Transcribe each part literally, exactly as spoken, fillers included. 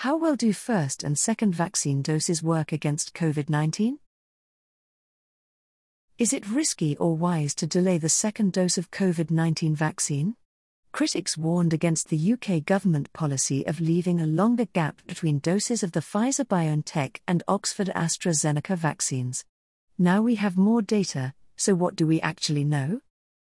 How well do first and second vaccine doses work against COVID nineteen? Is it risky or wise to delay the second dose of COVID nineteen vaccine? Critics warned against the U K government policy of leaving a longer gap between doses of the Pfizer-BioNTech and Oxford-AstraZeneca vaccines. Now we have more data, so what do we actually know?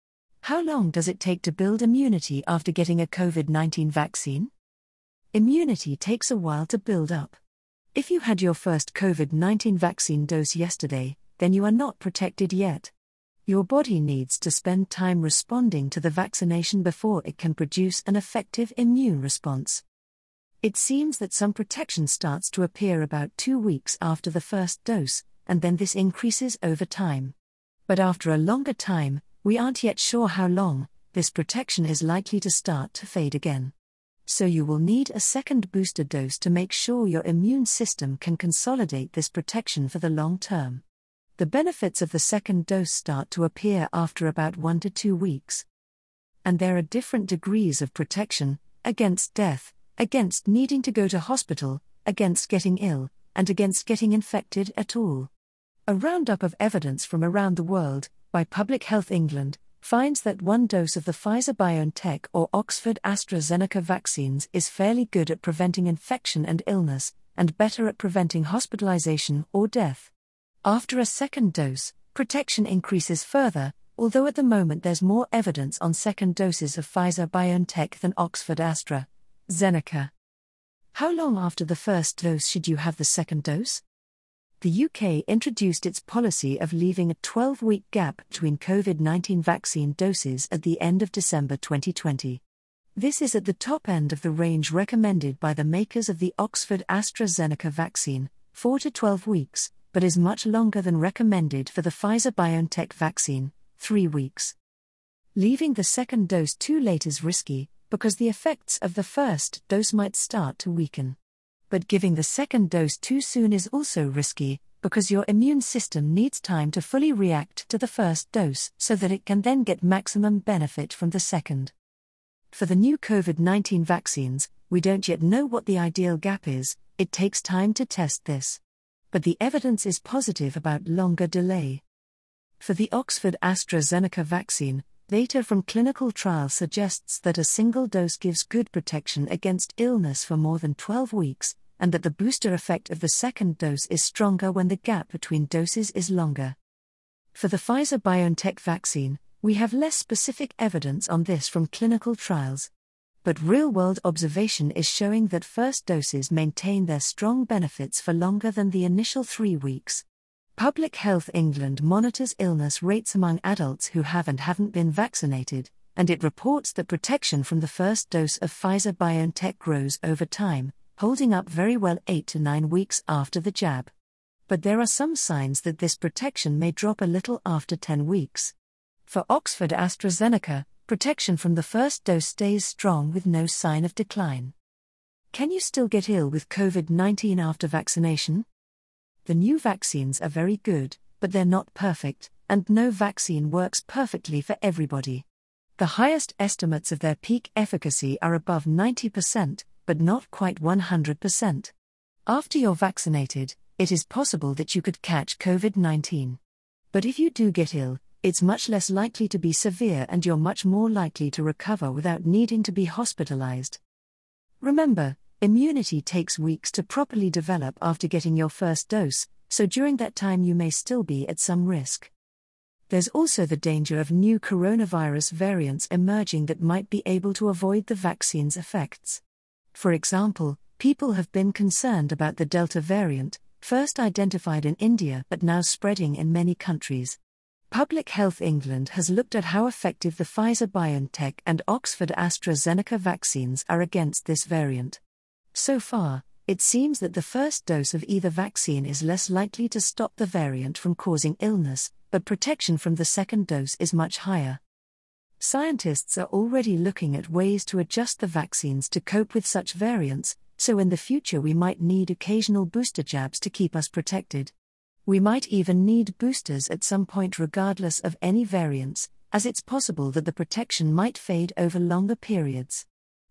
How long does it take to build immunity after getting a COVID nineteen vaccine? Immunity takes a while to build up. If you had your first COVID nineteen vaccine dose yesterday, then you are not protected yet. Your body needs to spend time responding to the vaccination before it can produce an effective immune response. It seems that some protection starts to appear about two weeks after the first dose, and then this increases over time. But after a longer time, we aren't yet sure how long, this protection is likely to start to fade again. So you will need a second booster dose to make sure your immune system can consolidate this protection for the long term. The benefits of the second dose start to appear after about one to two weeks. And there are different degrees of protection, against death, against needing to go to hospital, against getting ill, and against getting infected at all. A roundup of evidence from around the world, by Public Health England, finds that one dose of the Pfizer-BioNTech or Oxford-AstraZeneca vaccines is fairly good at preventing infection and illness, and better at preventing hospitalization or death. After a second dose, protection increases further, although at the moment there's more evidence on second doses of Pfizer-BioNTech than Oxford-AstraZeneca. How long after the first dose should you have the second dose? The U K introduced its policy of leaving a twelve-week gap between COVID nineteen vaccine doses at the end of December twenty twenty. This is at the top end of the range recommended by the makers of the Oxford-AstraZeneca vaccine, four to twelve weeks, but is much longer than recommended for the Pfizer-BioNTech vaccine, three weeks. Leaving the second dose too late is risky, because the effects of the first dose might start to weaken. But giving the second dose too soon is also risky, because your immune system needs time to fully react to the first dose so that it can then get maximum benefit from the second. For the new COVID nineteen vaccines, we don't yet know what the ideal gap is, it takes time to test this. But the evidence is positive about longer delay. For the Oxford-AstraZeneca vaccine, data from clinical trials suggests that a single dose gives good protection against illness for more than twelve weeks, and that the booster effect of the second dose is stronger when the gap between doses is longer. For the Pfizer-BioNTech vaccine, we have less specific evidence on this from clinical trials. But real-world observation is showing that first doses maintain their strong benefits for longer than the initial three weeks. Public Health England monitors illness rates among adults who have and haven't been vaccinated, and it reports that protection from the first dose of Pfizer-BioNTech grows over time, holding up very well eight to nine weeks after the jab. But there are some signs that this protection may drop a little after ten weeks. For Oxford-AstraZeneca, protection from the first dose stays strong with no sign of decline. Can you still get ill with COVID nineteen after vaccination? The new vaccines are very good, but they're not perfect, and no vaccine works perfectly for everybody. The highest estimates of their peak efficacy are above ninety percent, but not quite one hundred percent. After you're vaccinated, it is possible that you could catch COVID nineteen. But if you do get ill, it's much less likely to be severe and you're much more likely to recover without needing to be hospitalized. Remember, immunity takes weeks to properly develop after getting your first dose, so during that time you may still be at some risk. There's also the danger of new coronavirus variants emerging that might be able to avoid the vaccine's effects. For example, people have been concerned about the Delta variant, first identified in India but now spreading in many countries. Public Health England has looked at how effective the Pfizer-BioNTech and Oxford-AstraZeneca vaccines are against this variant. So far, it seems that the first dose of either vaccine is less likely to stop the variant from causing illness, but protection from the second dose is much higher. Scientists are already looking at ways to adjust the vaccines to cope with such variants, so in the future we might need occasional booster jabs to keep us protected. We might even need boosters at some point regardless of any variants, as it's possible that the protection might fade over longer periods.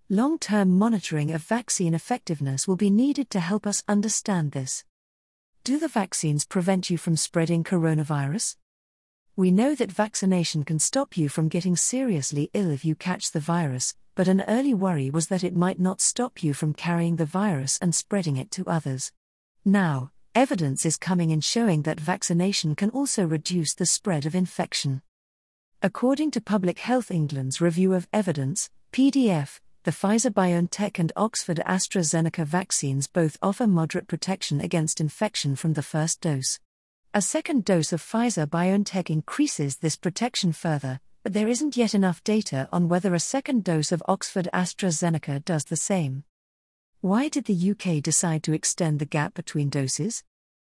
Long-term monitoring of vaccine effectiveness will be needed to help us understand this. Do the vaccines prevent you from spreading coronavirus? We know that vaccination can stop you from getting seriously ill if you catch the virus, but an early worry was that it might not stop you from carrying the virus and spreading it to others. Now, evidence is coming in showing that vaccination can also reduce the spread of infection. According to Public Health England's Review of Evidence, P D F, the Pfizer-BioNTech and Oxford-AstraZeneca vaccines both offer moderate protection against infection from the first dose. A second dose of Pfizer-BioNTech increases this protection further, but there isn't yet enough data on whether a second dose of Oxford-AstraZeneca does the same. Why did the U K decide to extend the gap between doses?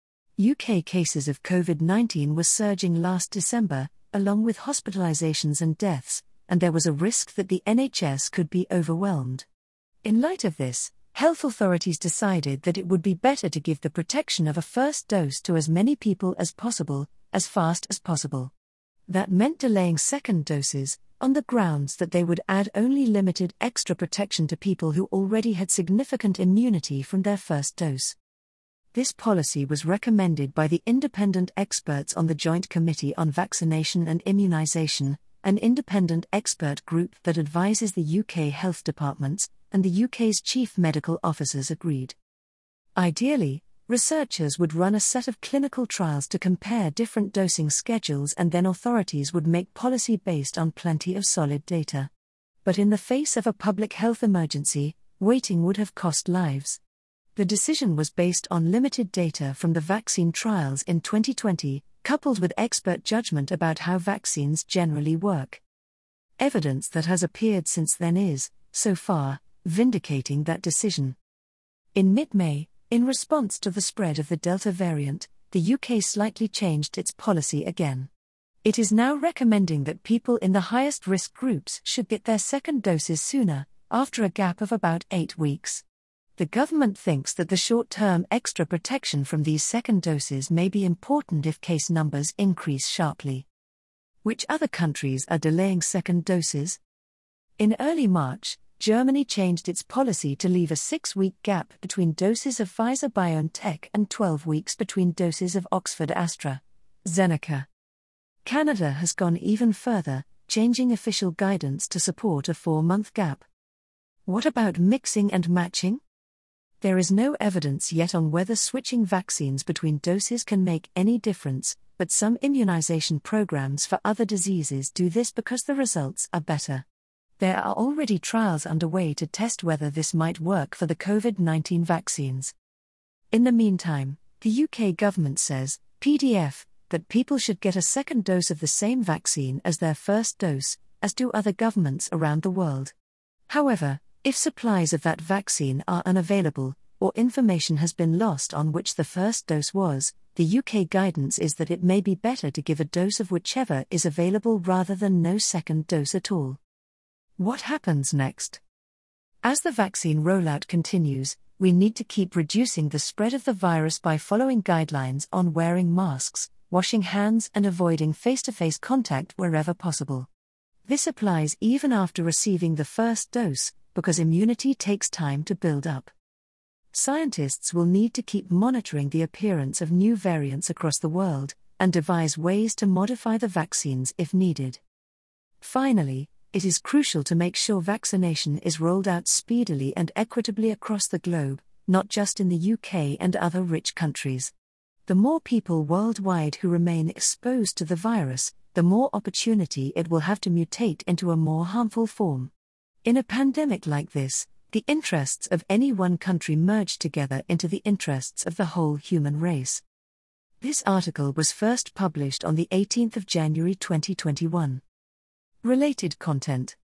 U K cases of COVID nineteen were surging last December, along with hospitalizations and deaths, and there was a risk that the N H S could be overwhelmed. In light of this, health authorities decided that it would be better to give the protection of a first dose to as many people as possible, as fast as possible. That meant delaying second doses, on the grounds that they would add only limited extra protection to people who already had significant immunity from their first dose. This policy was recommended by the independent experts on the Joint Committee on Vaccination and Immunisation, an independent expert group that advises the U K health departments, and the U K's chief medical officers agreed. Ideally, researchers would run a set of clinical trials to compare different dosing schedules, and then authorities would make policy based on plenty of solid data. But in the face of a public health emergency, waiting would have cost lives. The decision was based on limited data from the vaccine trials in twenty twenty, coupled with expert judgment about how vaccines generally work. Evidence that has appeared since then is, so far, vindicating that decision. In mid-May, in response to the spread of the Delta variant, the U K slightly changed its policy again. It is now recommending that people in the highest risk groups should get their second doses sooner, after a gap of about eight weeks. The government thinks that the short-term extra protection from these second doses may be important if case numbers increase sharply. Which other countries are delaying second doses? In early March, Germany changed its policy to leave a six-week gap between doses of Pfizer-BioNTech and twelve weeks between doses of Oxford-AstraZeneca. Canada has gone even further, changing official guidance to support a four-month gap. What about mixing and matching? There is no evidence yet on whether switching vaccines between doses can make any difference, but some immunization programs for other diseases do this because the results are better. There are already trials underway to test whether this might work for the COVID nineteen vaccines. In the meantime, the U K government says, P D F, that people should get a second dose of the same vaccine as their first dose, as do other governments around the world. However, if supplies of that vaccine are unavailable, or information has been lost on which the first dose was, the U K guidance is that it may be better to give a dose of whichever is available rather than no second dose at all. What happens next? As the vaccine rollout continues, we need to keep reducing the spread of the virus by following guidelines on wearing masks, washing hands, and avoiding face-to-face contact wherever possible. This applies even after receiving the first dose, because immunity takes time to build up. Scientists will need to keep monitoring the appearance of new variants across the world, and devise ways to modify the vaccines if needed. Finally, it is crucial to make sure vaccination is rolled out speedily and equitably across the globe, not just in the U K and other rich countries. The more people worldwide who remain exposed to the virus, the more opportunity it will have to mutate into a more harmful form. In a pandemic like this, the interests of any one country merge together into the interests of the whole human race. This article was first published on the eighteenth of January twenty twenty-one. Related content.